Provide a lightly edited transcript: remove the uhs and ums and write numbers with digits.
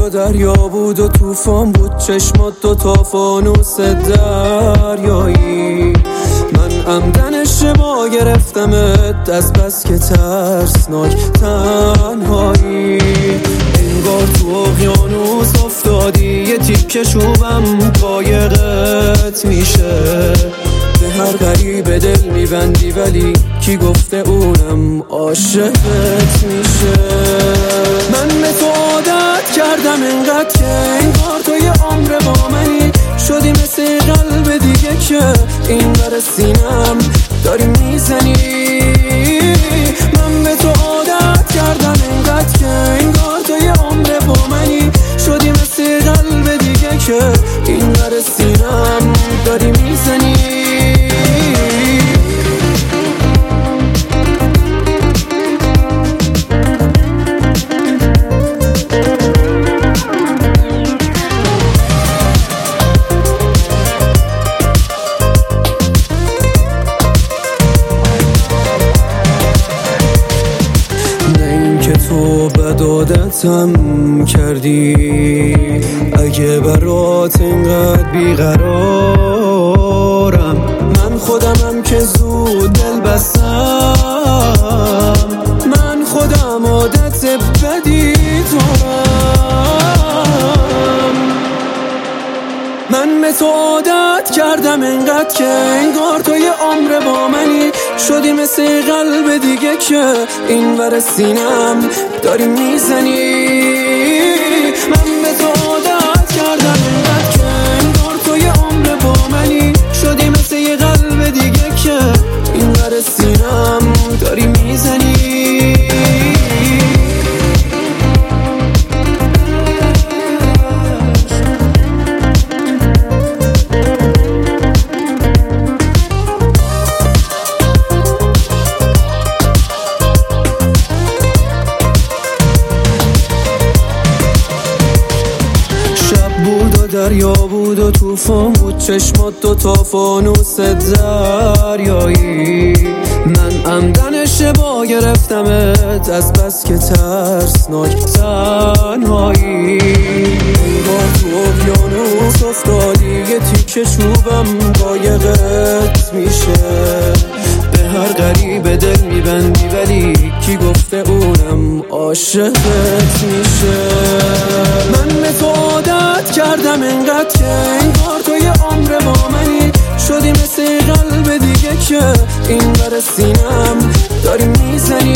و دریا بود و طوفان بود، چشمات دوتا فانوس دریایی. من عمدن اشتباه گرفتمت از بس که ترسناک تنهایی. انگار تو اقیانوس افتادی، یه تیکه چوبم قایقت میشه. به هر غریب دل میبندی ولی کی گفته اونم عاشقت میشه. من به تو عادت کردم انقدر که انگار تو یه عمر با منی. شدی مثل قلب دیگه که این بر سینم داری میزنی. من به تو عادت کردم انقدر که انگار تو یه عمر با منی. شدی مثل قلب دیگه که این بر سینم داری میزنی. تو بد عادتم کردی، اگه برات اینقدر بیقرارم. من خودمم که زود دل بستم، من خودم عادت بدی دارم. من به تو عادت کردم انقدر که انگار تو یه عمر با منی. شدی مثل قلب دیگه که این ور سینم داری میزنی. من به تو عادت کردم انقدر که انگار تو یه عمر با منی. شدی مثل یه قلب دیگه که این ور سینم داری میزنی. دریا بود و طوفان بود، چشمات دوتا فانوس دریایی. من عمدن اشتباه گرفتمت از بس که ترسناک تنهایی. انگار تو اقیانوس افتادی، یه تیکه چوبم قایقت میشه. به هر غریب دل میبندی ولی کی گفته اونم عاشقت میشه. من به تو عادت کردم انقدر که انگار تو یه عمر با منی. شدی مثل قلب دیگه که این بر سینم داری میزنی.